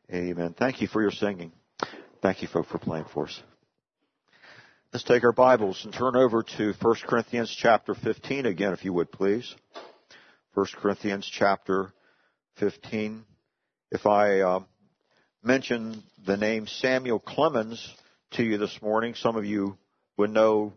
Amen. Thank you for your singing. Thank you, folks, for playing for us. Let's take our Bibles and turn over to 1 Corinthians chapter 15 again, if you would, please. 1 Corinthians chapter 15. If I mention the name Samuel Clemens to you this morning, some of you would know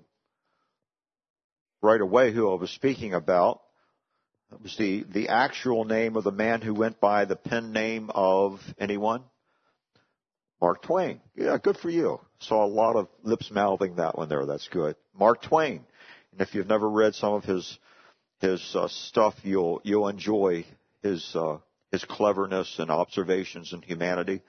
right away who I was speaking about. It was the actual name of the man who went by the pen name of anyone? Mark Twain. Yeah, good for you. Saw a lot of lips mouthing that one there. That's good. Mark Twain. And if you've never read some of his stuff, you'll enjoy his cleverness and observations in humanity.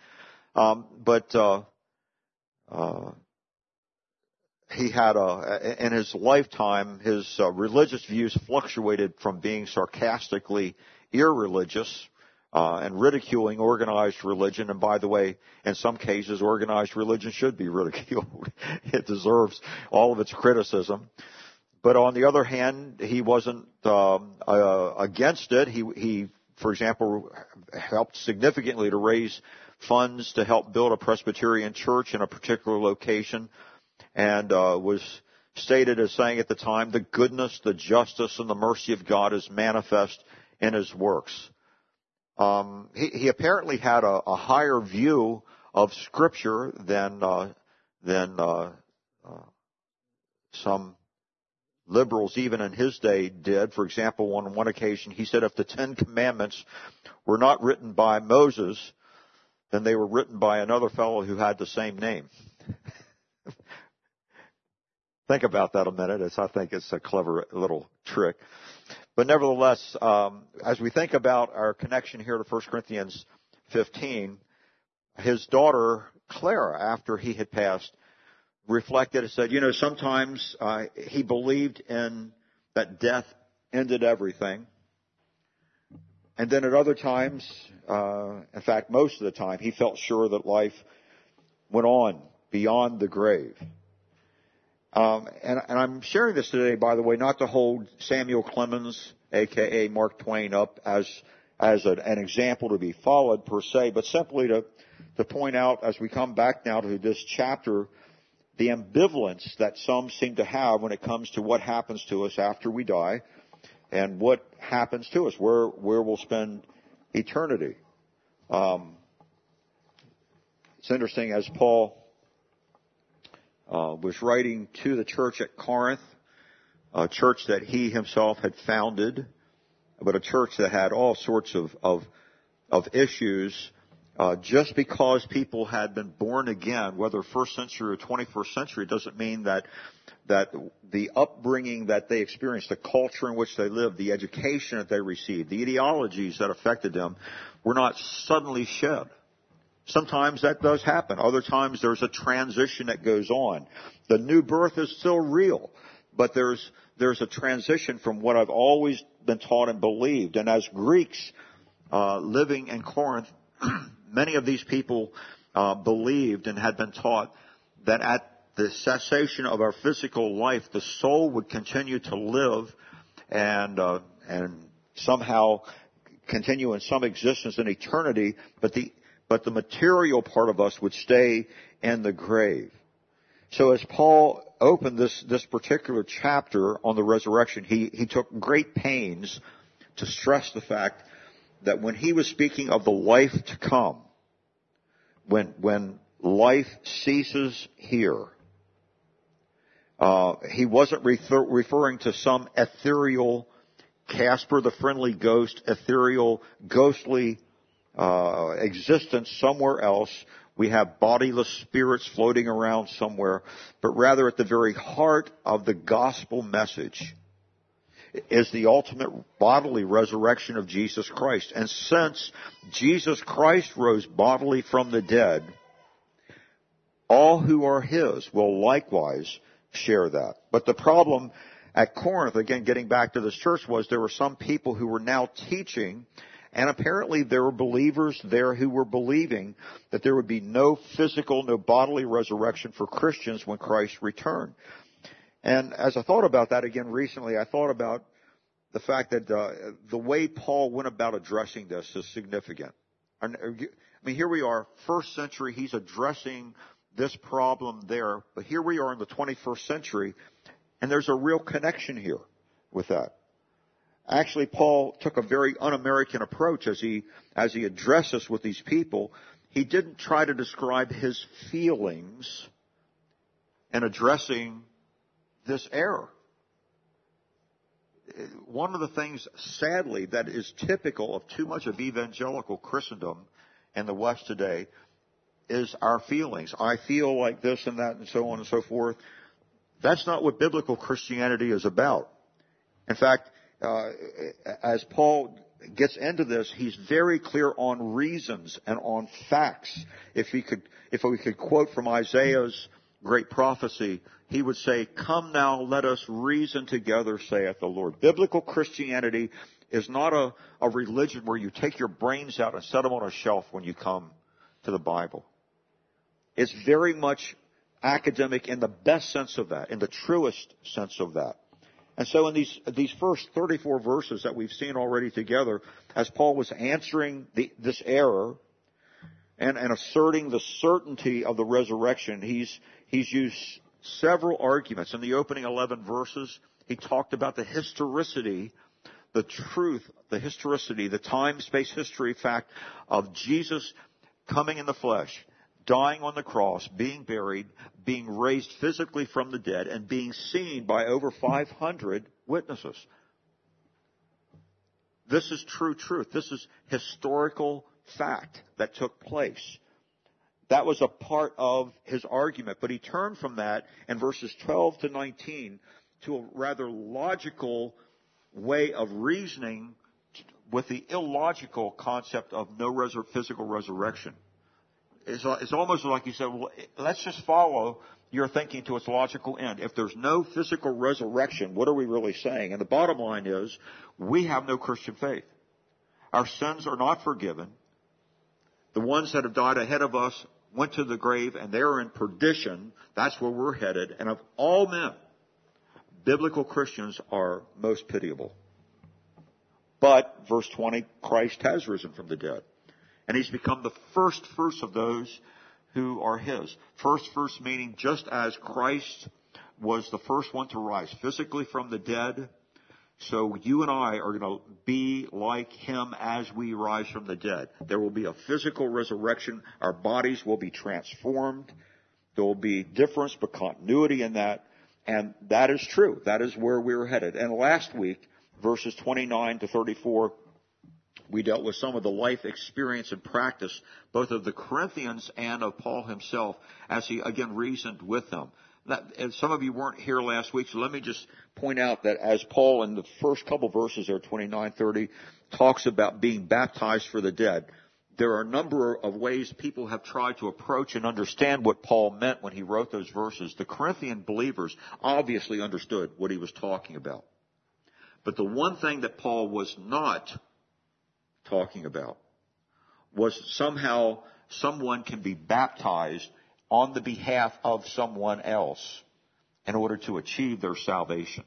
He had in his lifetime, his religious views fluctuated from being sarcastically irreligious and ridiculing organized religion. And by the way, in some cases, organized religion should be ridiculed. It deserves all of its criticism. But on the other hand, he wasn't against it. He, for example, helped significantly to raise funds to help build a Presbyterian church in a particular location, and was stated as saying at the time, the goodness, the justice, and the mercy of God is manifest in his works. He apparently had a higher view of Scripture than some liberals even in his day did. For example, on one occasion, he said if the Ten Commandments were not written by Moses, then they were written by another fellow who had the same name. Think about that a minute. I think it's a clever little trick. But nevertheless, as we think about our connection here to 1 Corinthians 15, his daughter, Clara, after he had passed, reflected and said, sometimes he believed in that death ended everything. And then at other times, in fact, most of the time, he felt sure that life went on beyond the grave. And I'm sharing this today, by the way, not to hold Samuel Clemens, a.k.a. Mark Twain, up as an example to be followed per se, but simply to point out, as we come back now to this chapter, the ambivalence that some seem to have when it comes to what happens to us after we die and what happens to us, where we'll spend eternity. It's interesting, as Paul was writing to the church at Corinth, a church that he himself had founded, but a church that had all sorts of issues. Just because people had been born again, whether first century or 21st century, doesn't mean that the upbringing that they experienced, the culture in which they lived, the education that they received, the ideologies that affected them were not suddenly shed. Sometimes that does happen. Other times there's a transition that goes on. The new birth is still real, but there's a transition from what I've always been taught and believed. And as Greeks living in Corinth, many of these people believed and had been taught that at the cessation of our physical life, the soul would continue to live and somehow continue in some existence in eternity, but the material part of us would stay in the grave. So as Paul opened this particular chapter on the resurrection, he took great pains to stress the fact that when he was speaking of the life to come, when life ceases here, he wasn't referring to some ethereal Casper the Friendly Ghost, ethereal, ghostly existence somewhere else. We have bodiless spirits floating around somewhere, but rather at the very heart of the gospel message is the ultimate bodily resurrection of Jesus Christ. And since Jesus Christ rose bodily from the dead, all who are his will likewise share that. But the problem at Corinth, again, getting back to this church, was there were some people who were now teaching, and apparently there were believers there who were believing that there would be no physical, no bodily resurrection for Christians when Christ returned. And as I thought about that again recently, I thought about the fact that the way Paul went about addressing this is significant. I mean, here we are, first century, he's addressing this problem there. But here we are in the 21st century, and there's a real connection here with that. Actually, Paul took a very un-American approach as he addresses with these people. He didn't try to describe his feelings in addressing this error. One of the things, sadly, that is typical of too much of evangelical Christendom in the West today is our feelings. I feel like this and that and so on and so forth. That's not what biblical Christianity is about. In fact, as Paul gets into this, he's very clear on reasons and on facts. If we could quote from Isaiah's great prophecy, he would say, "Come now, let us reason together, saith the Lord." Biblical Christianity is not a religion where you take your brains out and set them on a shelf when you come to the Bible. It's very much academic in the best sense of that, in the truest sense of that. And so in these first 34 verses that we've seen already together, as Paul was answering this error and asserting the certainty of the resurrection, he's used several arguments. In the opening 11 verses, he talked about the historicity, the truth, the historicity, the time, space, history fact of Jesus coming in the flesh, dying on the cross, being buried, being raised physically from the dead, and being seen by over 500 witnesses. This is true truth. This is historical fact that took place. That was a part of his argument, but he turned from that in verses 12 to 19 to a rather logical way of reasoning with the illogical concept of no physical resurrection. It's almost like he said, well, let's just follow your thinking to its logical end. If there's no physical resurrection, what are we really saying? And the bottom line is, we have no Christian faith. Our sins are not forgiven. The ones that have died ahead of us went to the grave, and they're in perdition. That's where we're headed. And of all men, biblical Christians are most pitiable. But, verse 20, Christ has risen from the dead. And he's become the first fruits of those who are his. First fruits meaning just as Christ was the first one to rise physically from the dead, so you and I are going to be like him as we rise from the dead. There will be a physical resurrection. Our bodies will be transformed. There will be difference but continuity in that. And that is true. That is where we're headed. And last week, verses 29 to 34, we dealt with some of the life experience and practice, both of the Corinthians and of Paul himself, as he again reasoned with them. And some of you weren't here last week, so let me just point out that as Paul in the first couple verses there, 29, 30, talks about being baptized for the dead, there are a number of ways people have tried to approach and understand what Paul meant when he wrote those verses. The Corinthian believers obviously understood what he was talking about. But the one thing that Paul was not talking about was somehow someone can be baptized on the behalf of someone else in order to achieve their salvation.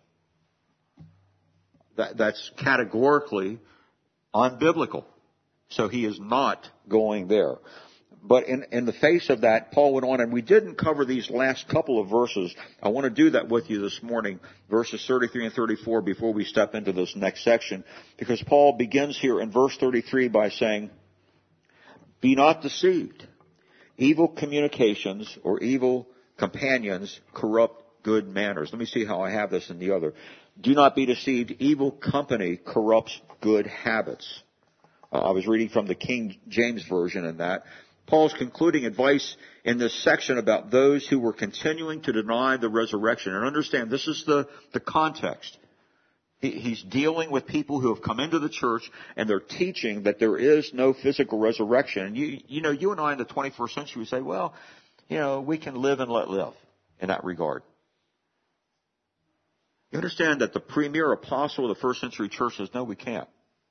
That's categorically unbiblical. So he is not going there. But in the face of that, Paul went on, and we didn't cover these last couple of verses. I want to do that with you this morning, verses 33 and 34, before we step into this next section, because Paul begins here in verse 33 by saying, "Be not deceived. Evil communications or evil companions corrupt good manners." Let me see how I have this in the other. "Do not be deceived. Evil company corrupts good habits." I was reading from the King James Version in that. Paul's concluding advice in this section about those who were continuing to deny the resurrection. And understand, this is the context. He's dealing with people who have come into the church and they're teaching that there is no physical resurrection. And you and I in the 21st century would say, well, we can live and let live in that regard. You understand that the premier apostle of the first century church says, no, we can't.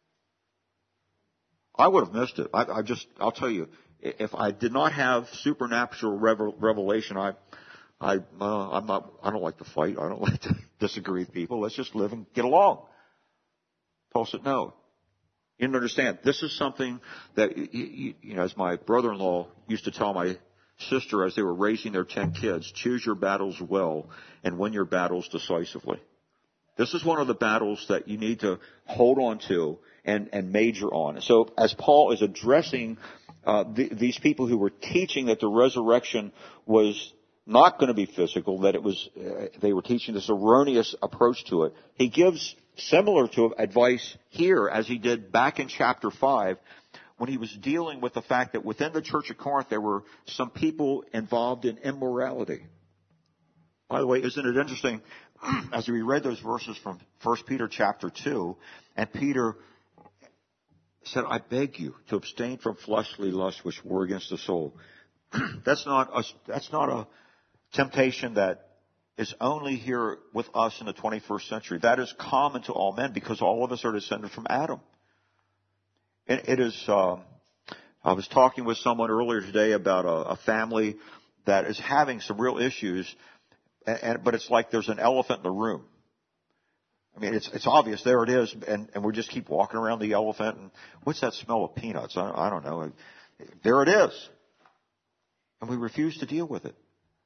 I would have missed it. I'll tell you, if I did not have supernatural revelation, I don't like to fight. I don't like to disagree with people. Let's just live and get along. Paul said, no. You don't understand. This is something that, you know, as my brother-in-law used to tell my sister as they were raising their 10 kids, choose your battles well and win your battles decisively. This is one of the battles that you need to hold on to and major on. So as Paul is addressing these people who were teaching that the resurrection was not going to be physical, that it was, they were teaching this erroneous approach to it, he gives similar to advice here as he did back in chapter 5 when he was dealing with the fact that within the church of Corinth there were some people involved in immorality. By the way, isn't it interesting, as we read those verses from 1 Peter chapter 2, and Peter said, I beg you to abstain from fleshly lusts which war against the soul. That's not a temptation that is only here with us in the 21st century. That is common to all men because all of us are descended from Adam. And it is, I was talking with someone earlier today about a family that is having some real issues, but it's like there's an elephant in the room. I mean, it's obvious. There it is. And we just keep walking around the elephant. And what's that smell of peanuts? I don't know. There it is. And we refuse to deal with it.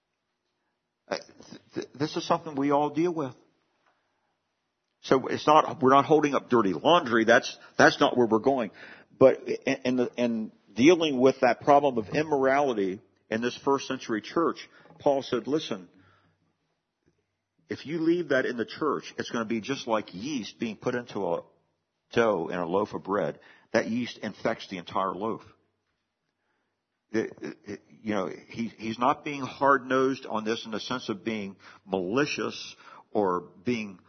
This is something we all deal with. So we're not holding up dirty laundry. That's not where we're going. But in dealing with that problem of immorality in this first century church, Paul said, listen, if you leave that in the church, it's going to be just like yeast being put into a dough in a loaf of bread. That yeast infects the entire loaf. He's not being hard-nosed on this in the sense of being malicious or being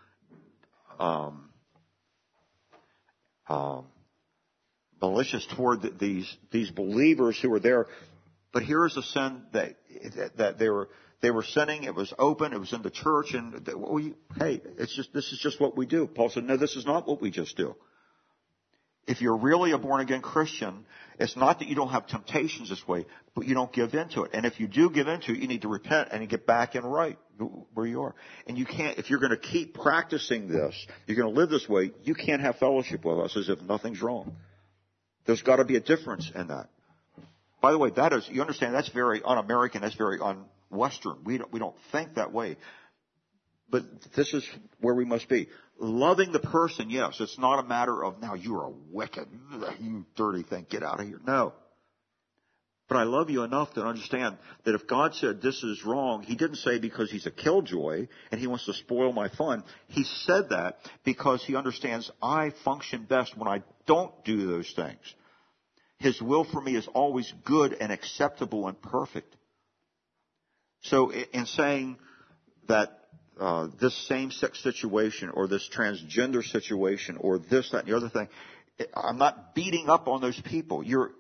malicious toward these believers who were there. But here is a sin that they were sinning. It was open. It was in the church. And this is just what we do. Paul said, no, this is not what we just do. If you're really a born-again Christian, it's not that you don't have temptations this way, but you don't give into it. And if you do give into it, you need to repent and get back in right where you are. And you can't, if you're going to keep practicing this, you're going to live this way, you can't have fellowship with us as if nothing's wrong. There's got to be a difference in that. By the way, you understand, that's very un-American, that's very un-Western. We don't think that way. But this is where we must be. Loving the person, yes. It's not a matter of, now you're a wicked, you dirty thing, get out of here. No. But I love you enough to understand that if God said this is wrong, He didn't say because He's a killjoy and He wants to spoil my fun. He said that because He understands I function best when I don't do those things. His will for me is always good and acceptable and perfect. So in saying that this same-sex situation or this transgender situation or this, that, and the other thing, I'm not beating up on those people. You're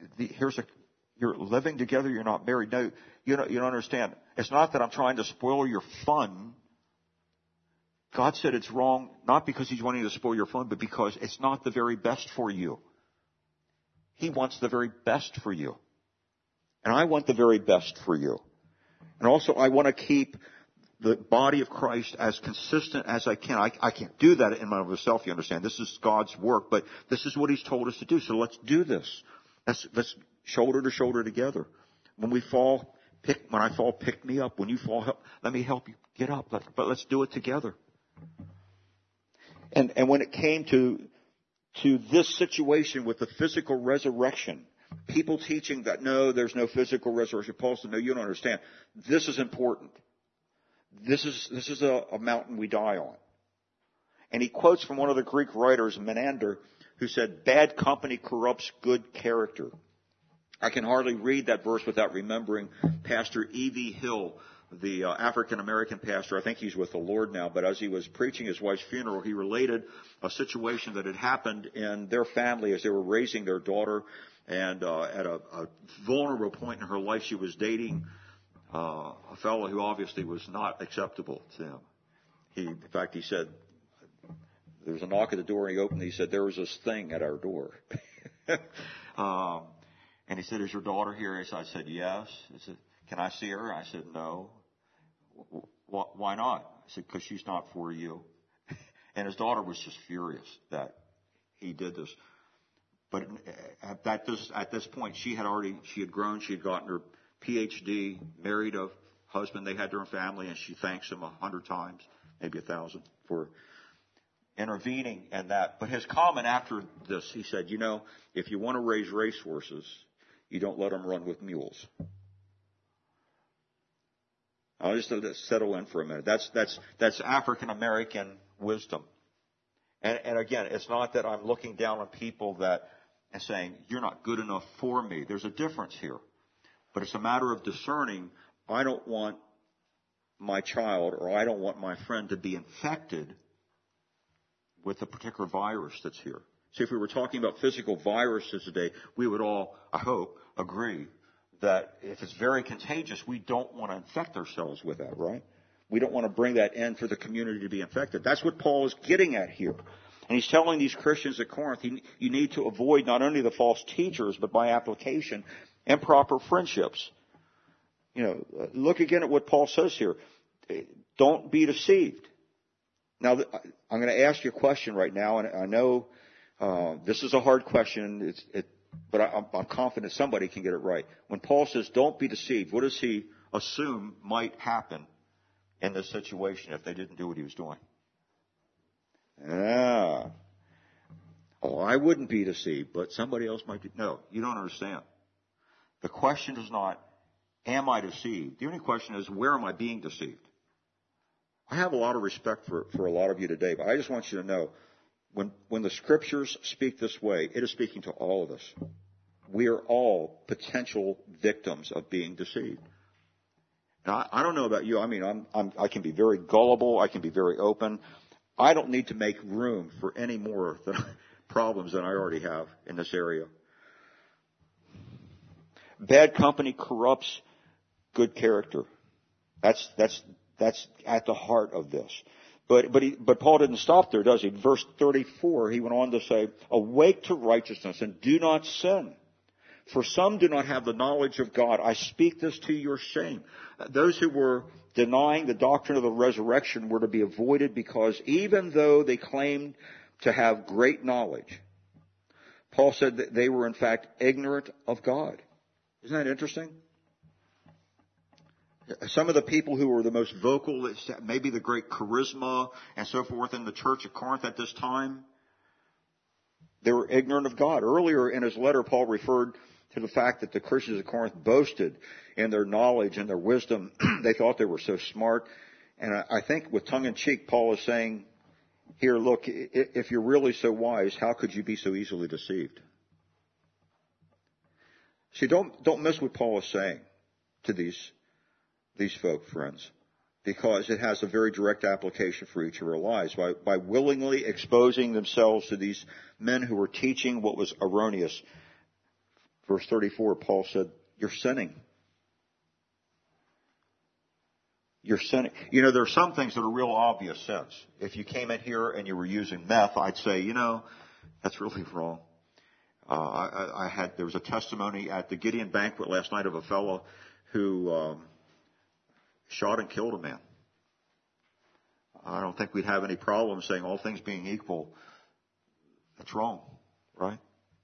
living together. You're not married. No, you don't understand. It's not that I'm trying to spoil your fun. God said it's wrong, not because He's wanting to spoil your fun, but because it's not the very best for you. He wants the very best for you. And I want the very best for you. And also, I want to keep the body of Christ as consistent as I can. I can't do that in and of myself, you understand. This is God's work, but this is what He's told us to do. So let's do this. Let's shoulder to shoulder together. When I fall, pick me up. When you fall, let me help you get up. But let's do it together. And when it came to this situation with the physical resurrection, people teaching that no, there's no physical resurrection. Paul said, no, you don't understand. This is important. This is a mountain we die on. And he quotes from one of the Greek writers, Menander, who said, bad company corrupts good character. I can hardly read that verse without remembering Pastor E.V. Hill, the African-American pastor. I think he's with the Lord now, but as he was preaching his wife's funeral, he related a situation that had happened in their family as they were raising their daughter. And at a vulnerable point in her life, she was dating a fellow who obviously was not acceptable to him. In fact, he said, there was a knock at the door, and he opened it. He said, there was this thing at our door. And he said, is your daughter here? I said, yes. He said, can I see her? I said, no. Why not? I said, because she's not for you. And his daughter was just furious that he did this. But at this point, she had grown, she had gotten her PhD, married a husband, they had their own family, and she thanks him 100 times, maybe 1,000, for intervening in that. But his comment after this, he said, if you want to raise racehorses, you don't let them run with mules. I'll just let it settle in for a minute. That's African American wisdom. And again, it's not that I'm looking down on people and saying, you're not good enough for me. There's a difference here. But it's a matter of discerning, I don't want my child or I don't want my friend to be infected with a particular virus that's here. See, if we were talking about physical viruses today, we would all, I hope, agree that if it's very contagious, we don't want to infect ourselves with that, right? We don't want to bring that in for the community to be infected. That's what Paul is getting at here. And he's telling these Christians at Corinth, you need to avoid not only the false teachers, but by application, improper friendships. Look again at what Paul says here. Don't be deceived. Now, I'm going to ask you a question right now, and I know this is a hard question, but I'm confident somebody can get it right. When Paul says, don't be deceived, what does he assume might happen in this situation if they didn't do what he was doing? I wouldn't be deceived, but somebody else might be. No, you don't understand. The question is not, am I deceived? The only question is, where am I being deceived? I have a lot of respect for a lot of you today, but I just want you to know, when the Scriptures speak this way, it is speaking to all of us. We are all potential victims of being deceived. Now, I don't know about you. I mean, I can be very gullible. I can be very open. I don't need to make room for any more problems than I already have in this area. Bad company corrupts good character. That's at the heart of this. But Paul didn't stop there, does he? Verse 34, he went on to say, awake to righteousness and do not sin. For some do not have the knowledge of God. I speak this to your shame. Those who were denying the doctrine of the resurrection were to be avoided because even though they claimed to have great knowledge, Paul said that they were in fact ignorant of God. Isn't that interesting? Some of the people who were the most vocal, maybe the great charisma and so forth in the church at Corinth at this time, they were ignorant of God. Earlier in his letter, Paul referred to the fact that the Christians at Corinth boasted in their knowledge and their wisdom. They thought they were so smart. And I think with tongue in cheek, Paul is saying here, look, if you're really so wise, how could you be so easily deceived? See, don't miss what Paul is saying to these folk, friends, because it has a very direct application for each of our lives. By willingly exposing themselves to these men who were teaching what was erroneous, verse 34, Paul said, you're sinning. You're sinning. There are some things that are real obvious sins. If you came in here and you were using meth, I'd say, that's really wrong. There was a testimony at the Gideon banquet last night of a fellow who shot and killed a man. I don't think we'd have any problem saying all things being equal, that's wrong, right?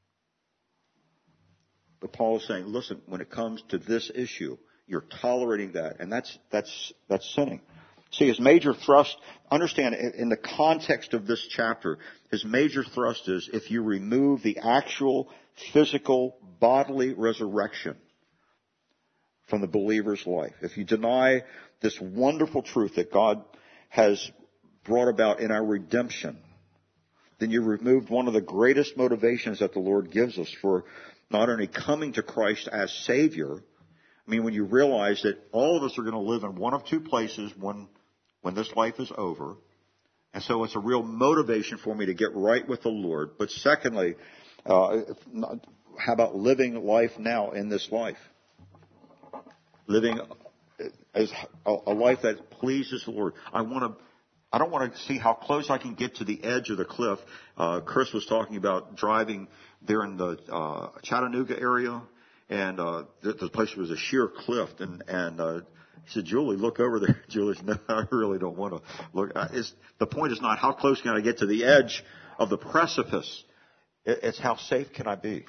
But Paul is saying, listen, when it comes to this issue, you're tolerating that, and that's sinning. See, his major thrust, understand, in the context of this chapter, his major thrust is if you remove the actual physical bodily resurrection from the believer's life, if you deny this wonderful truth that God has brought about in our redemption, then you removed one of the greatest motivations that the Lord gives us for not only coming to Christ as Savior. I mean, when you realize that all of us are going to live in one of two places when this life is over. And so it's a real motivation for me to get right with the Lord. But secondly, how about living life now in this life? Living as a life that pleases the Lord. I don't want to see how close I can get to the edge of the cliff. Chris was talking about driving there in the Chattanooga area, and the place was a sheer cliff, and he said, Julie, look over there. Julie said, no, I really don't want to look. The point is not how close can I get to the edge of the precipice. It's how safe can I be?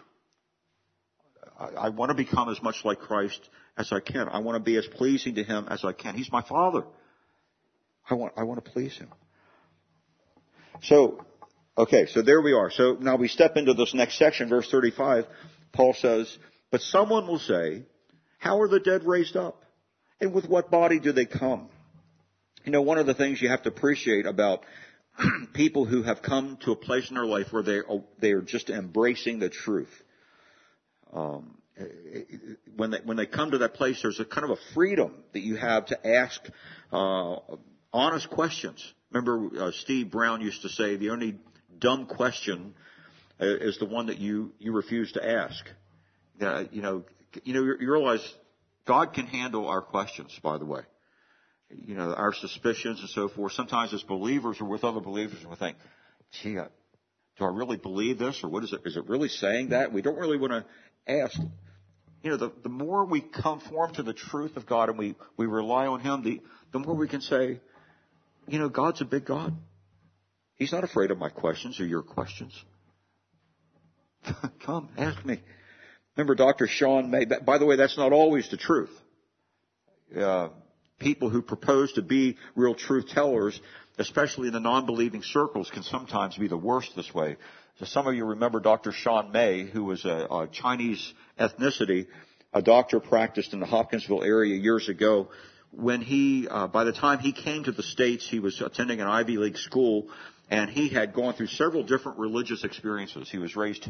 I want to become as much like Christ as I can. I want to be as pleasing to Him as I can. He's my Father. I want to please Him. So there we are. So now we step into this next section, verse 35. Paul says, but someone will say, how are the dead raised up? And with what body do they come? You know, one of the things you have to appreciate about people who have come to a place in their life where they are just embracing the truth. When they come to that place, there's a kind of a freedom that you have to ask honest questions. Remember, Steve Brown used to say, the only dumb question is the one that you refuse to ask. You realize God can handle our questions, by the way. You know, our suspicions and so forth. Sometimes as believers or with other believers, we think, gee, do I really believe this? Or what is it? Is it really saying that? We don't really want to ask. You know, the more we conform to the truth of God and we rely on Him, the more we can say, you know, God's a big God. He's not afraid of my questions or your questions. Come, ask me. Remember Dr. Sean May. By the way, that's not always the truth. People who propose to be real truth tellers, especially in the non-believing circles, can sometimes be the worst this way. So some of you remember Dr. Sean May, who was a Chinese ethnicity, a doctor practiced in the Hopkinsville area years ago. When by the time he came to the States, he was attending an Ivy League school, and he had gone through several different religious experiences. He was raised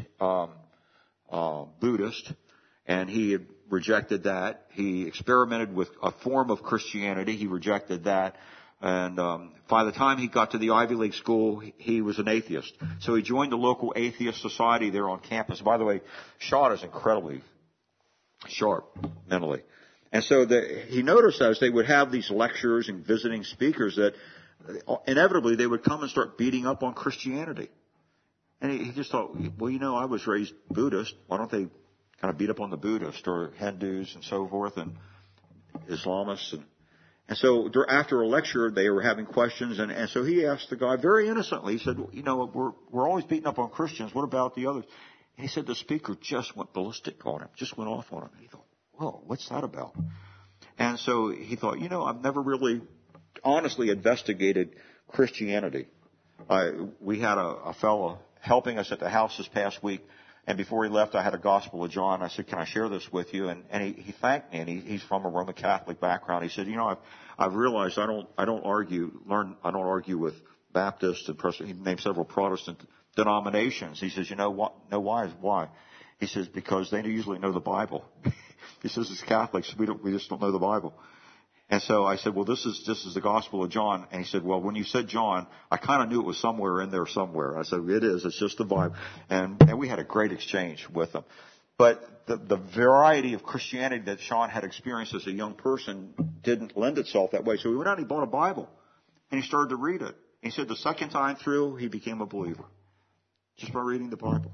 Buddhist, and he had rejected that. He experimented with a form of Christianity. He rejected that. And by the time he got to the Ivy League school, he was an atheist. So he joined the local atheist society there on campus. By the way, Sean is incredibly sharp mentally. And so he noticed as they would have these lectures and visiting speakers that inevitably they would come and start beating up on Christianity. And he just thought, well, you know, I was raised Buddhist. Why don't they kind of beat up on the Buddhists or Hindus and so forth and Islamists? And so after a lecture, they were having questions. And so he asked the guy very innocently, he said, you know, we're always beating up on Christians. What about the others? And he said the speaker just went ballistic on him, just went off on him. And he thought, whoa, what's that about? And so he thought, you know, I've never really honestly investigated Christianity. We had a fellow helping us at the house this past week, and before he left, I had a Gospel of John. I said, can I share this with you? And he thanked me, and he's from a Roman Catholic background. He said, you know, I've realized I don't argue with Baptists and he named several Protestant denominations. He says, you know what? No, why? He says, because they usually know the Bible. He says, as Catholics, we just don't know the Bible. And so I said, well, this is the Gospel of John. And he said, well, when you said John, I kind of knew it was somewhere in there somewhere. I said, it is. It's just the Bible. And we had a great exchange with them. But the variety of Christianity that Sean had experienced as a young person didn't lend itself that way. So he went out and he bought a Bible. And he started to read it. And he said the second time through, he became a believer. Just by reading the Bible.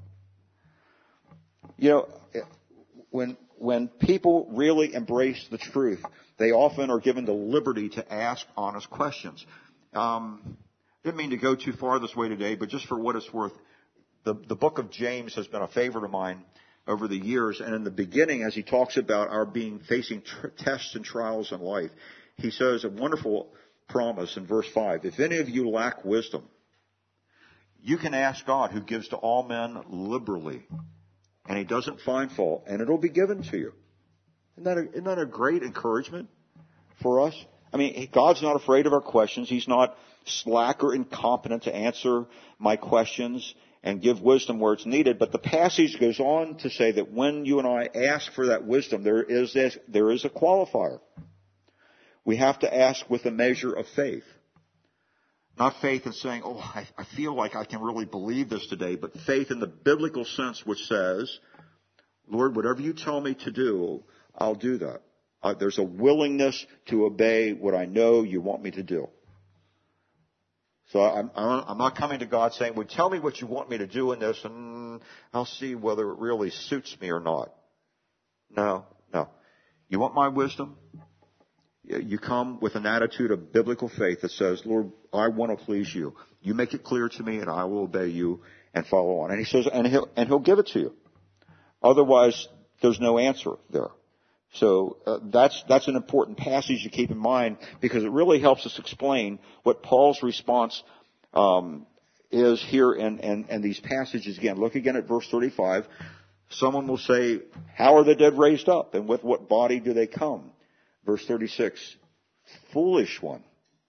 You know, when people really embrace the truth, they often are given the liberty to ask honest questions. Didn't mean to go too far this way today, but just for what it's worth, the book of James has been a favorite of mine over the years. And in the beginning, as he talks about our facing tests and trials in life, he says a wonderful promise in verse 5. If any of you lack wisdom, you can ask God, who gives to all men liberally, and He doesn't find fault, and it'll be given to you. Isn't that a great encouragement for us? I mean, God's not afraid of our questions. He's not slack or incompetent to answer my questions and give wisdom where it's needed. But the passage goes on to say that when you and I ask for that wisdom, there is a qualifier. We have to ask with a measure of faith. Not faith in saying, oh, I feel like I can really believe this today, but faith in the biblical sense which says, Lord, whatever you tell me to do, I'll do that. There's a willingness to obey what I know you want me to do. So I'm not coming to God saying, well, tell me what you want me to do in this, and I'll see whether it really suits me or not. No. You want my wisdom? You come with an attitude of biblical faith that says, Lord, I want to please you. You make it clear to me and I will obey you. and follow on. And he says, and he'll give it to you. Otherwise, there's no answer there. So that's an important passage to keep in mind, because it really helps us explain what Paul's response is here in these passages. Again, look again at verse 35. Someone will say, how are the dead raised up, and with what body do they come? Verse 36, foolish one.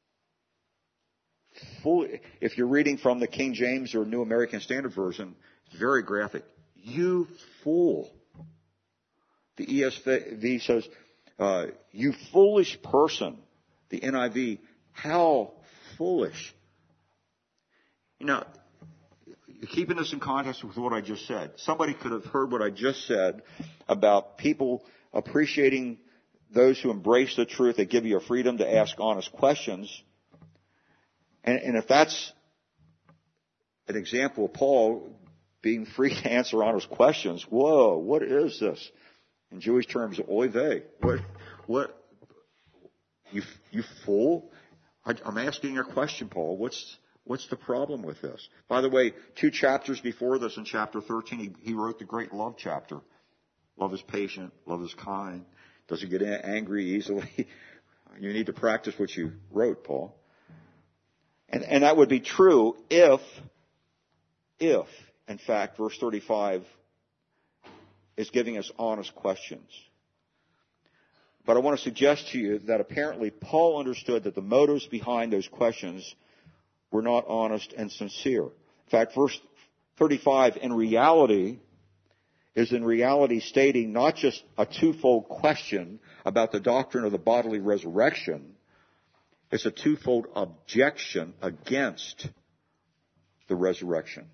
If you're reading from the King James or New American Standard Version, it's very graphic. You fool. The ESV says, you foolish person. The NIV, how foolish. You know, keeping this in context with what I just said, somebody could have heard what I just said about people appreciating those who embrace the truth, that give you a freedom to ask honest questions. And if that's an example of Paul being free to answer honest questions, whoa, what is this? In Jewish terms, oy vey. What? You fool? I'm asking a question, Paul. What's the problem with this? By the way, 2 chapters before this, in chapter 13, he wrote the great love chapter. Love is patient. Love is kind. Doesn't get angry easily. You need to practice what you wrote, Paul. And that would be true if, in fact, verse 35 is giving us honest questions. But I want to suggest to you that apparently Paul understood that the motives behind those questions were not honest and sincere. In fact, verse 35 in reality stating not just a twofold question about the doctrine of the bodily resurrection. It's a twofold objection against the resurrection.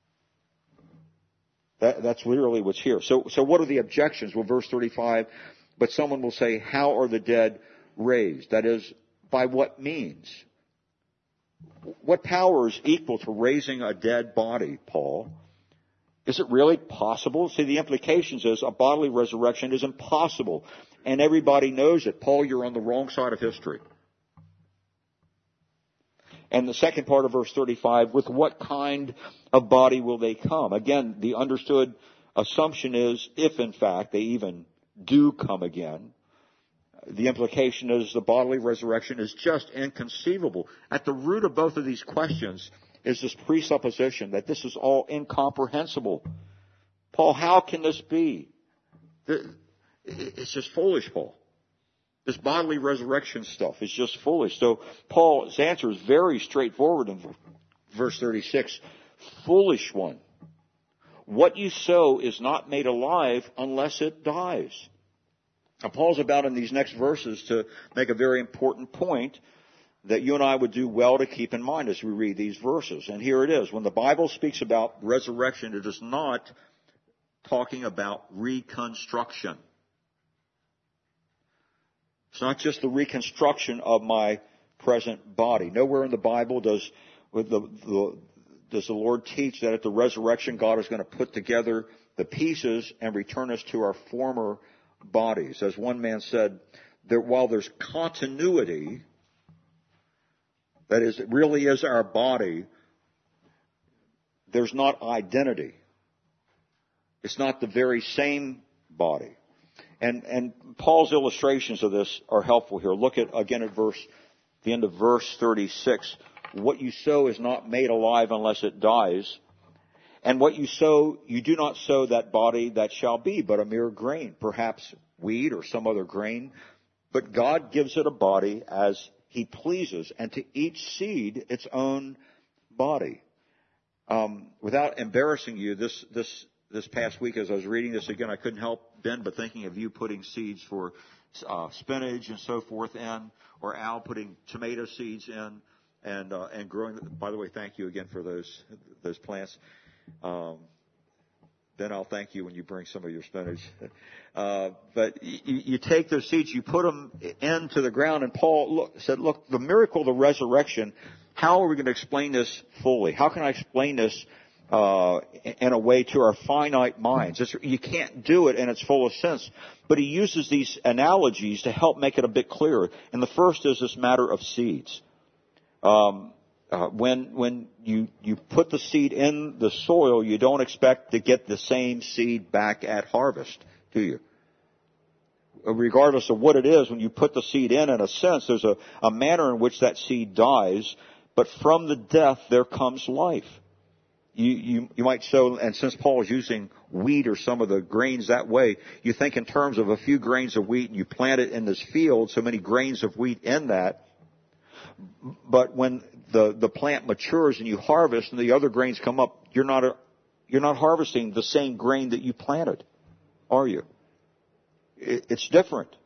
That's literally what's here. So what are the objections? Well, verse 35, but someone will say, how are the dead raised? That is, by what means? What power is equal to raising a dead body, Paul? Is it really possible? See, the implications is a bodily resurrection is impossible. And everybody knows it. Paul, you're on the wrong side of history. And the second part of verse 35, with what kind of body will they come? Again, the understood assumption is, if in fact they even do come again, the implication is the bodily resurrection is just inconceivable. At the root of both of these questions is this presupposition that this is all incomprehensible. Paul, how can this be? It's just foolish, Paul. This bodily resurrection stuff is just foolish. So Paul's answer is very straightforward in verse 36. Foolish one. What you sow is not made alive unless it dies. Now, Paul's about in these next verses to make a very important point that you and I would do well to keep in mind as we read these verses. And here it is. When the Bible speaks about resurrection, it is not talking about reconstruction. It's not just the reconstruction of my present body. Nowhere in the Bible does the Lord teach that at the resurrection God is going to put together the pieces and return us to our former bodies. As one man said, while there's continuity, that is, it really is our body, there's not identity. It's not the very same body. And Paul's illustrations of this are helpful here. Look at, again, at the end of verse 36. What you sow is not made alive unless it dies. And what you sow, you do not sow that body that shall be, but a mere grain, perhaps wheat or some other grain. But God gives it a body as He pleases, and to each seed its own body. Without embarrassing you, this past week as I was reading this again, I couldn't help, Ben, but thinking of you putting seeds for spinach and so forth in, or Al putting tomato seeds in, and growing. By the way, thank you again for those plants. Then I'll thank you when you bring some of your spinach. But you take those seeds, you put them into the ground, and Paul said, look, the miracle of the resurrection, how are we going to explain this fully? How can I explain this in a way to our finite minds? You can't do it in its fullest sense. But he uses these analogies to help make it a bit clearer. And the first is this matter of seeds. When you put the seed in the soil, you don't expect to get the same seed back at harvest, do you? Regardless of what it is, when you put the seed in a sense, there's a manner in which that seed dies, but from the death there comes life. You might sow, and since Paul is using wheat or some of the grains that way, you think in terms of a few grains of wheat and you plant it in this field, so many grains of wheat in that. But when the plant matures and you harvest and the other grains come up, you're not harvesting the same grain that you planted, are you? It's different.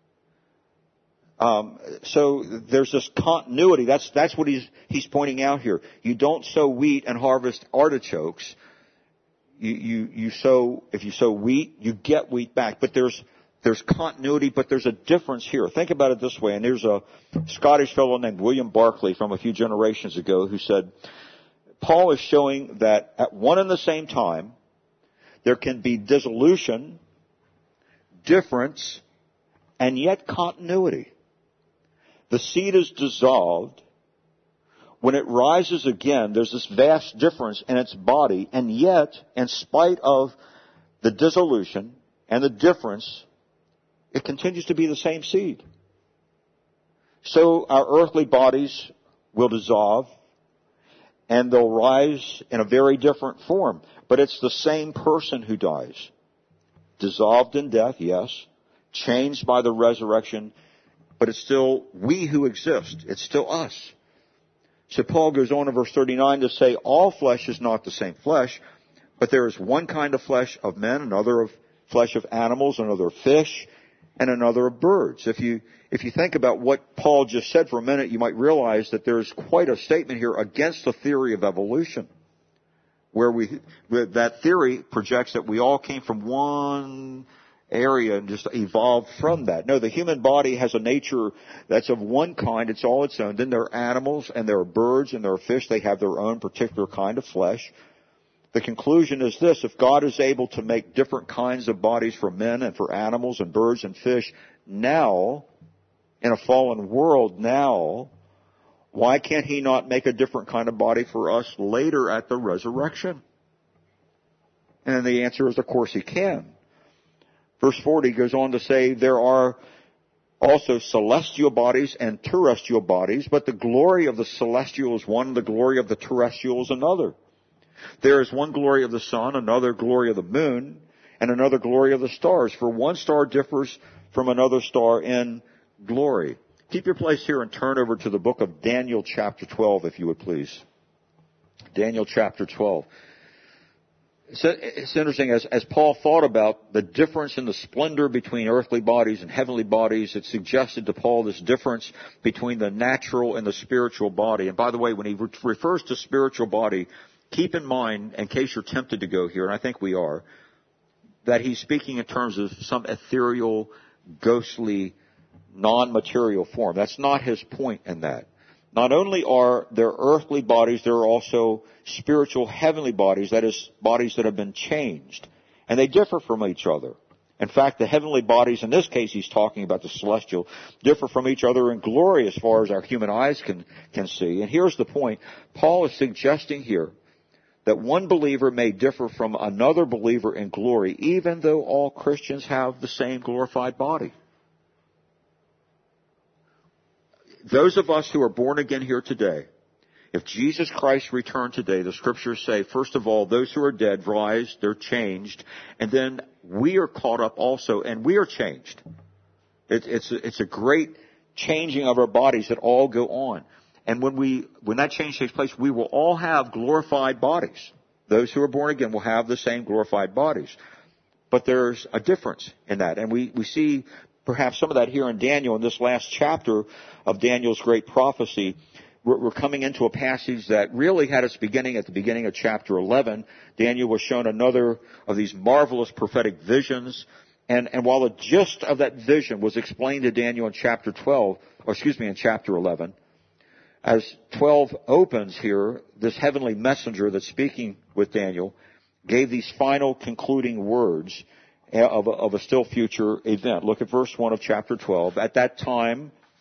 So there's this continuity. That's what he's pointing out here. You don't sow wheat and harvest artichokes. You sow, if you sow wheat, you get wheat back. But there's continuity, but there's a difference here. Think about it this way. And there's a Scottish fellow named William Barclay from a few generations ago who said, Paul is showing that at one and the same time, there can be dissolution, difference, and yet continuity. The seed is dissolved. When it rises again, there's this vast difference in its body, and yet, in spite of the dissolution and the difference, it continues to be the same seed. So our earthly bodies will dissolve, and they'll rise in a very different form. But it's the same person who dies. Dissolved in death, yes. Changed by the resurrection. But it's still we who exist. It's still us. So Paul goes on in verse 39 to say, all flesh is not the same flesh, but there is one kind of flesh of men, another of flesh of animals, another of fish, and another of birds. If you think about what Paul just said for a minute, you might realize that there's quite a statement here against the theory of evolution, where that theory projects that we all came from one area and just evolved from that. No, the human body has a nature that's of one kind. It's all its own. Then there are animals, and there are birds, and there are fish. They have their own particular kind of flesh. The conclusion is this: if God is able to make different kinds of bodies for men and for animals and birds and fish now, in a fallen world now, why can't He not make a different kind of body for us later at the resurrection? And the answer is, of course, He can. Verse 40 goes on to say, there are also celestial bodies and terrestrial bodies, but the glory of the celestial is one, the glory of the terrestrial is another. There is one glory of the sun, another glory of the moon, and another glory of the stars. For one star differs from another star in glory. Keep your place here and turn over to the book of Daniel chapter 12, if you would please. Daniel chapter 12. It's interesting, as Paul thought about the difference in the splendor between earthly bodies and heavenly bodies, it suggested to Paul this difference between the natural and the spiritual body. And by the way, when he refers to spiritual body, keep in mind, in case you're tempted to go here, and I think we are, that he's speaking in terms of some ethereal, ghostly, non-material form. That's not his point in that. Not only are there earthly bodies, there are also spiritual heavenly bodies, that is, bodies that have been changed. And they differ from each other. In fact, the heavenly bodies, in this case he's talking about the celestial, differ from each other in glory as far as our human eyes can see. And here's the point. Paul is suggesting here that one believer may differ from another believer in glory, even though all Christians have the same glorified body. Those of us who are born again here today, if Jesus Christ returned today, the scriptures say, first of all, those who are dead rise, they're changed, and then we are caught up also, and we are changed. It's a great changing of our bodies that all go on. And when that change takes place, we will all have glorified bodies. Those who are born again will have the same glorified bodies. But there's a difference in that. And we see perhaps some of that here in Daniel, in this last chapter of Daniel's great prophecy. We're coming into a passage that really had its beginning at the beginning of chapter 11. Daniel was shown another of these marvelous prophetic visions. And while the gist of that vision was explained to Daniel in chapter 11, as 12 opens here, this heavenly messenger that's speaking with Daniel gave these final concluding words of a still future event. Look at verse 1 of chapter 12. At that time,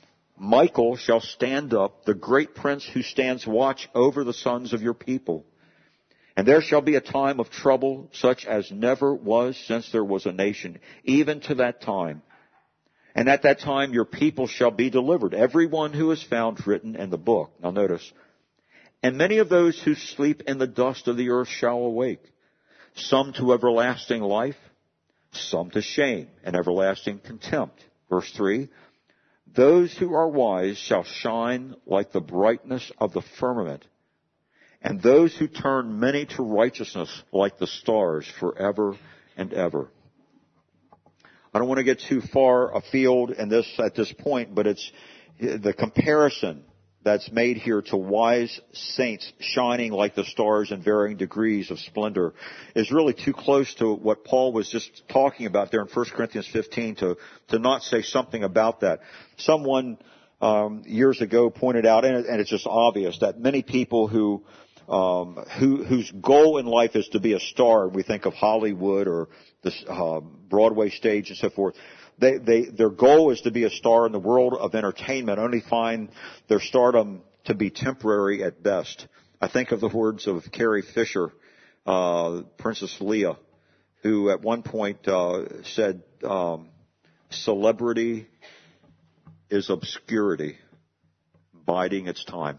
Michael shall stand up, the great prince who stands watch over the sons of your people. And there shall be a time of trouble such as never was since there was a nation, even to that time. And at that time your people shall be delivered, everyone who is found written in the book. Now notice, and many of those who sleep in the dust of the earth shall awake, some to everlasting life, some to shame and everlasting contempt. Verse 3, those who are wise shall shine like the brightness of the firmament, and those who turn many to righteousness like the stars forever and ever. I don't want to get too far afield in this at this point, but it's the comparison that's made here to wise saints shining like the stars in varying degrees of splendor is really too close to what Paul was just talking about there in 1 Corinthians 15 to not say something about that. Someone years ago pointed out, and it's just obvious, that many people whose goal in life is to be a star, we think of Hollywood or this Broadway stage and so forth. Their goal is to be a star in the world of entertainment, only find their stardom to be temporary at best. I think of the words of Carrie Fisher, Princess Leia, who at one point said, celebrity is obscurity, biding its time.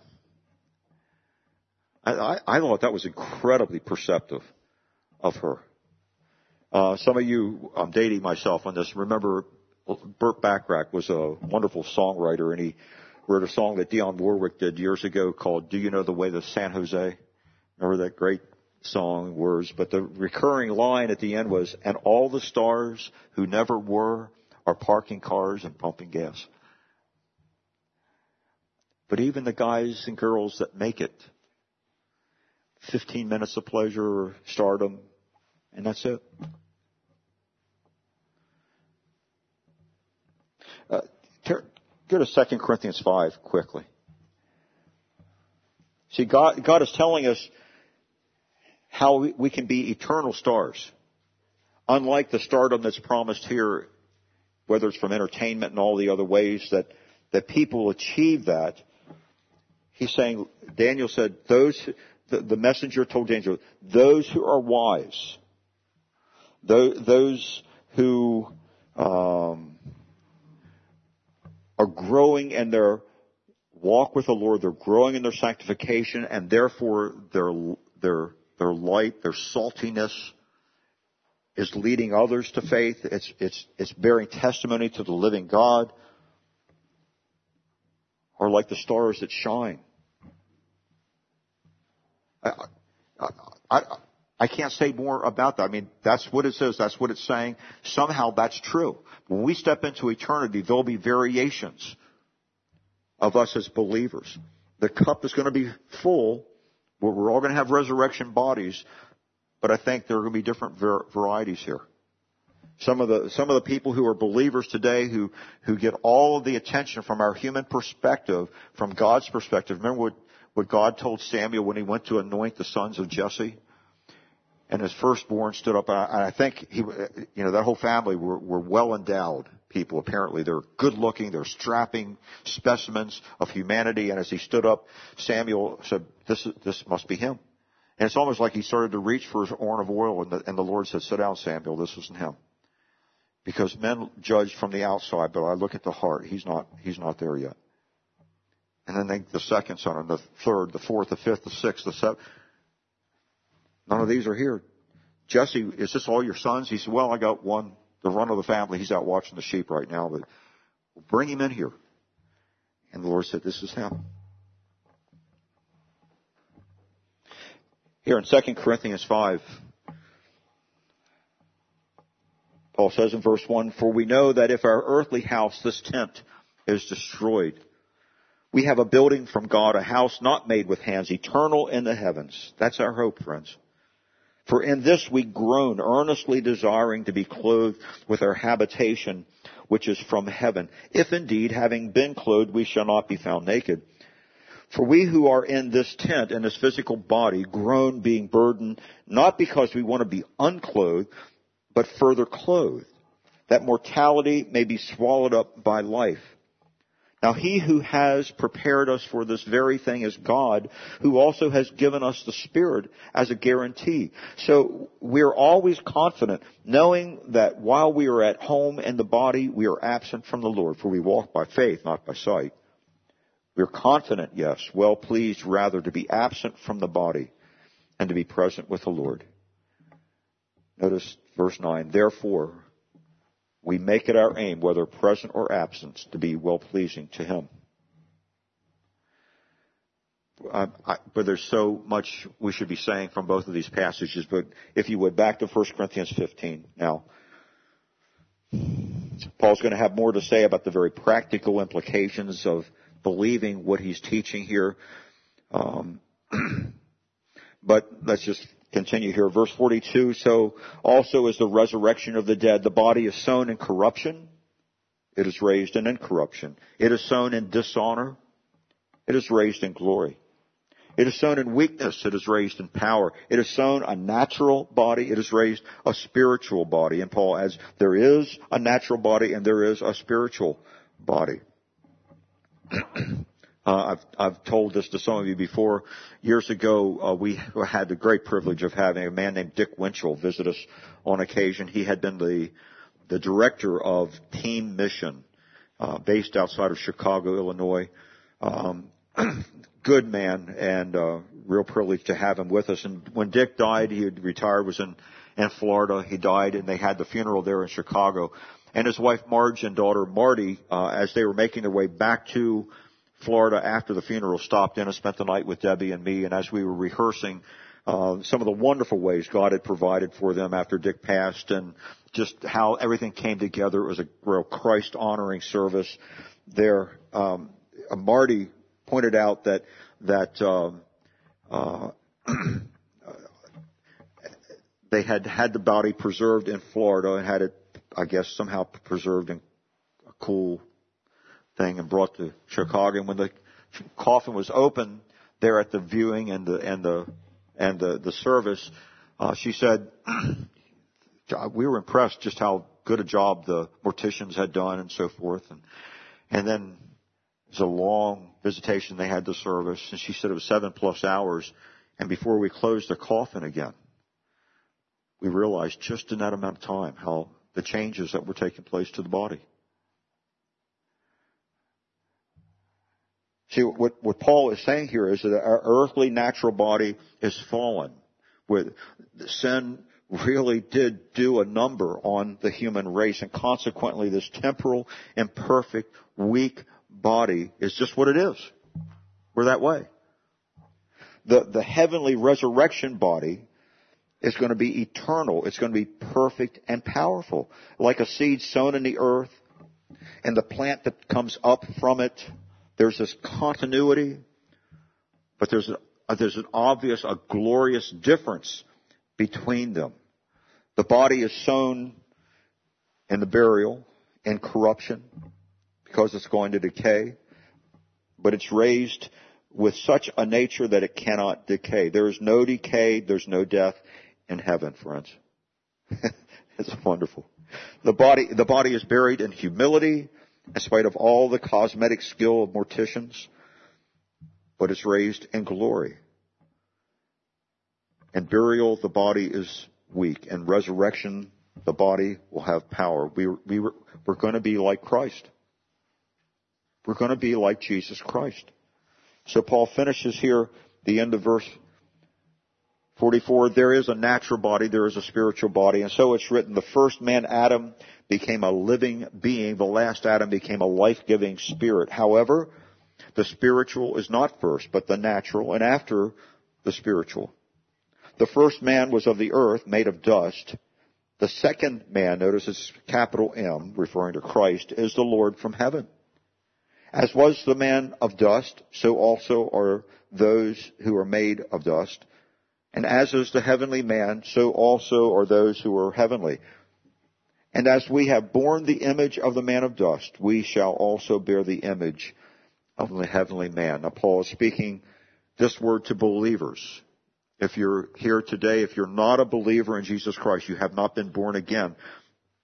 I thought that was incredibly perceptive of her. Some of you, I'm dating myself on this, remember Burt Bacharach was a wonderful songwriter, and he wrote a song that Dionne Warwick did years ago called Do You Know the Way to San Jose? Remember that great song, words? But the recurring line at the end was, and all the stars who never were are parking cars and pumping gas. But even the guys and girls that make it, 15 minutes of pleasure or stardom, and that's it. Go to 2 Corinthians 5 quickly. See, God is telling us how we can be eternal stars. Unlike the stardom that's promised here, whether it's from entertainment and all the other ways that people achieve that, he's saying, Daniel said, the messenger told Daniel, those who are wise, those who are growing in their walk with the Lord, they're growing in their sanctification, and therefore their light, their saltiness is leading others to faith. It's bearing testimony to the living God, are like the stars that shine. I can't say more about that. I mean, that's what it says. That's what it's saying. Somehow that's true. When we step into eternity, there'll be variations of us as believers. The cup is going to be full. We're all going to have resurrection bodies, but I think there are going to be different varieties here. Some of the people who are believers today who get all of the attention from our human perspective, from God's perspective. Remember what God told Samuel when he went to anoint the sons of Jesse? And his firstborn stood up, and I think that whole family were well endowed people. Apparently, they're good looking, they're strapping specimens of humanity. And as he stood up, Samuel said, "This must be him." And it's almost like he started to reach for his horn of oil, and the Lord said, "Sit down, Samuel. This isn't him." Because men judge from the outside, but I look at the heart. He's not there yet. And then the second son, and the third, the fourth, the fifth, the sixth, the seventh. None of these are here. Jesse, is this all your sons? He said, well, I got one, the run of the family. He's out watching the sheep right now, but bring him in here. And the Lord said, this is him. Here in 2 Corinthians 5, Paul says in verse 1, for we know that if our earthly house, this tent, is destroyed, we have a building from God, a house not made with hands, eternal in the heavens. That's our hope, friends. For in this we groan, earnestly desiring to be clothed with our habitation, which is from heaven. If indeed, having been clothed, we shall not be found naked. For we who are in this tent, in this physical body, groan being burdened, not because we want to be unclothed, but further clothed, that mortality may be swallowed up by life. Now he who has prepared us for this very thing is God, who also has given us the Spirit as a guarantee. So we're always confident, knowing that while we are at home in the body, we are absent from the Lord, for we walk by faith, not by sight. We're confident, yes, well pleased rather to be absent from the body and to be present with the Lord. Notice verse 9, therefore, we make it our aim, whether present or absent, to be well-pleasing to Him. But there's so much we should be saying from both of these passages. But if you would, back to 1 Corinthians 15 now. Paul's going to have more to say about the very practical implications of believing what he's teaching here. But let's just continue here. Verse 42, so also is the resurrection of the dead. The body is sown in corruption. It is raised in incorruption. It is sown in dishonor. It is raised in glory. It is sown in weakness. It is raised in power. It is sown a natural body. It is raised a spiritual body. And Paul adds, there is a natural body and there is a spiritual body. I've told this to some of you before. Years ago, we had the great privilege of having a man named Dick Winchell visit us on occasion. He had been the director of Team Mission, based outside of Chicago, Illinois. Good man, and real privilege to have him with us. And when Dick died, he had retired, was in Florida. He died, and they had the funeral there in Chicago. And his wife Marge and daughter Marty, as they were making their way back to Florida after the funeral, stopped in and spent the night with Debbie and me. And as we were rehearsing some of the wonderful ways God had provided for them after Dick passed, and just how everything came together, it was a real Christ-honoring service there. Marty pointed out that they had the body preserved in Florida and had it, I guess, somehow preserved in a cool thing and brought to Chicago. And when the coffin was open there at the viewing and the service, she said, we were impressed just how good a job the morticians had done and so forth. And then it was a long visitation. They had the service, and she said it was 7+ hours. And before we closed the coffin again, we realized just in that amount of time how the changes that were taking place to the body. See, what Paul is saying here is that our earthly natural body is fallen. With sin really did do a number on the human race, and consequently this temporal, imperfect, weak body is just what it is. We're that way. The heavenly resurrection body is going to be eternal. It's going to be perfect and powerful. Like a seed sown in the earth and the plant that comes up from it, there's this continuity, but there's an obvious, a glorious difference between them. The body is sown in the burial, in corruption, because it's going to decay, but it's raised with such a nature that it cannot decay. There is no decay, there's no death in heaven, friends. It's wonderful. The body is buried in humility, in spite of all the cosmetic skill of morticians, but it's raised in glory. In burial, the body is weak. In resurrection, the body will have power. We're going to be like Christ. We're going to be like Jesus Christ. So Paul finishes here, the end of verse 44, there is a natural body, there is a spiritual body, and so it's written, the first man, Adam, became a living being, the last Adam became a life-giving spirit. However, the spiritual is not first, but the natural, and after the spiritual. The first man was of the earth, made of dust. The second man, notice it's capital M, referring to Christ, is the Lord from heaven. As was the man of dust, so also are those who are made of dust. And as is the heavenly man, so also are those who are heavenly. And as we have borne the image of the man of dust, we shall also bear the image of the heavenly man. Now, Paul is speaking this word to believers. If you're here today, if you're not a believer in Jesus Christ, you have not been born again,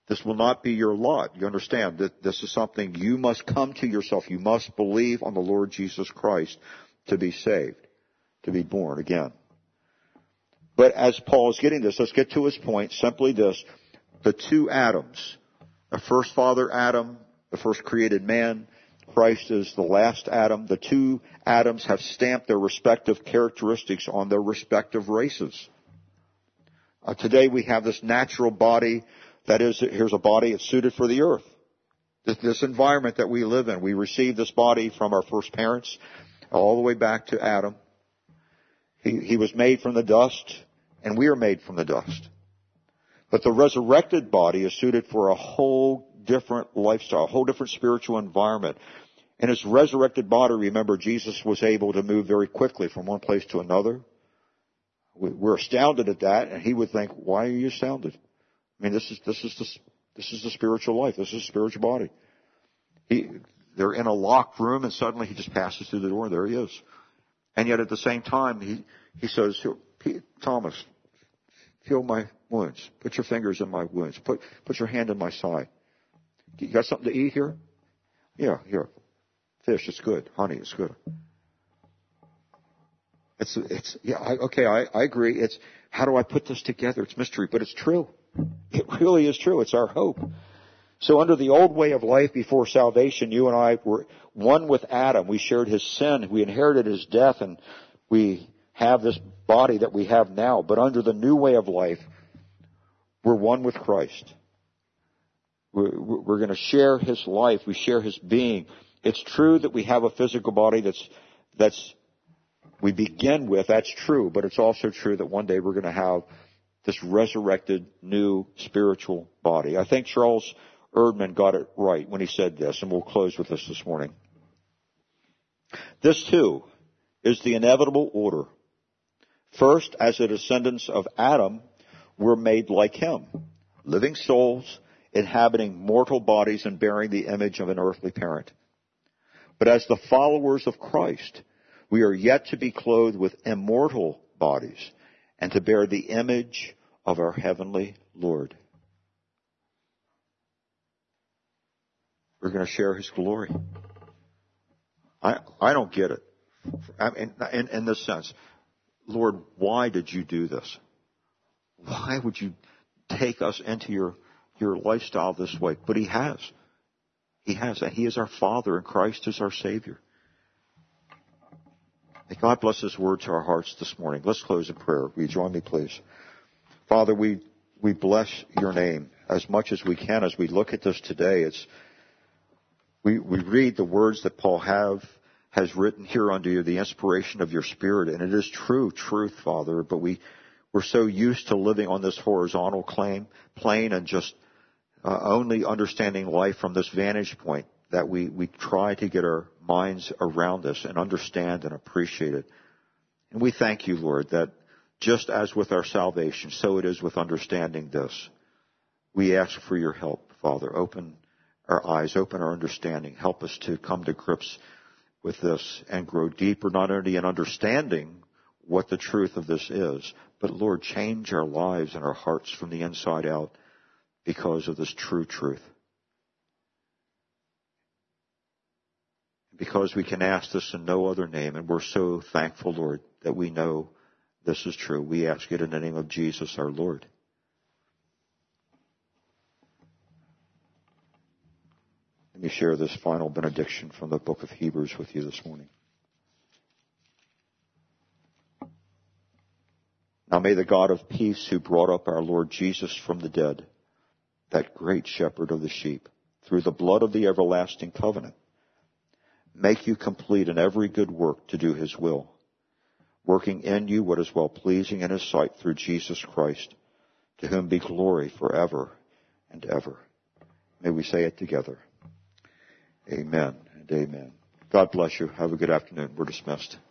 This will not be your lot. You understand that this is something you must come to yourself. You must believe on the Lord Jesus Christ to be saved, to be born again. But as Paul is getting this, let's get to his point. Simply this: the two Adams, the first father Adam, the first created man, Christ is the last Adam. The two Adams have stamped their respective characteristics on their respective races. Today we have this natural body. That is, here's a body that's suited for the earth. This environment that we live in. We receive this body from our first parents all the way back to Adam. He was made from the dust, and we are made from the dust. But the resurrected body is suited for a whole different lifestyle, a whole different spiritual environment. In his resurrected body, remember, Jesus was able to move very quickly from one place to another. We're astounded at that, and he would think, why are you astounded? I mean, this is the spiritual life. This is a spiritual body. They're in a locked room, and suddenly he just passes through the door, and there he is. And yet at the same time, he says, Thomas, feel my wounds. Put your fingers in my wounds. Put your hand in my side. You got something to eat here? Yeah, here. Fish, it's good. Honey, it's good. I agree. It's, how do I put this together? It's mystery, but it's true. It really is true. It's our hope. So under the old way of life before salvation, you and I were one with Adam. We shared his sin. We inherited his death, and we have this body that we have now. But under the new way of life, we're one with Christ. We're going to share his life. We share his being. It's true that we have a physical body that's we begin with. That's true. But it's also true that one day we're going to have this resurrected new spiritual body. I think Charles Erdman got it right when he said this, and we'll close with this morning. This too is the inevitable order. First, as the descendants of Adam, we're made like him, living souls, inhabiting mortal bodies and bearing the image of an earthly parent. But as the followers of Christ, we are yet to be clothed with immortal bodies and to bear the image of our heavenly Lord. We're going to share his glory. I don't get it. In this sense, Lord, why did you do this? Why would you take us into your lifestyle this way? But he has. He has. And he is our Father, and Christ is our Savior. May God bless his word to our hearts this morning. Let's close in prayer. Will you join me, please? Father, we bless your name as much as we can as we look at this today. We read the words that Paul has written here under the inspiration of your Spirit, and it is truth, Father, but we're so used to living on this horizontal plane and just only understanding life from this vantage point that we try to get our minds around this and understand and appreciate it. And we thank you, Lord, that just as with our salvation, so it is with understanding this. We ask for your help, Father. Open our eyes, open our understanding. Help us to come to grips with this and grow deeper, not only in understanding what the truth of this is, but Lord, change our lives and our hearts from the inside out because of this true truth. Because we can ask this in no other name, and we're so thankful, Lord, that we know this is true. We ask it in the name of Jesus, our Lord. Let me share this final benediction from the book of Hebrews with you this morning. Now may the God of peace, who brought up our Lord Jesus from the dead, that great shepherd of the sheep, through the blood of the everlasting covenant, make you complete in every good work to do his will, working in you what is well-pleasing in his sight through Jesus Christ, to whom be glory forever and ever. May we say it together. Amen and amen. God bless you. Have a good afternoon. We're dismissed.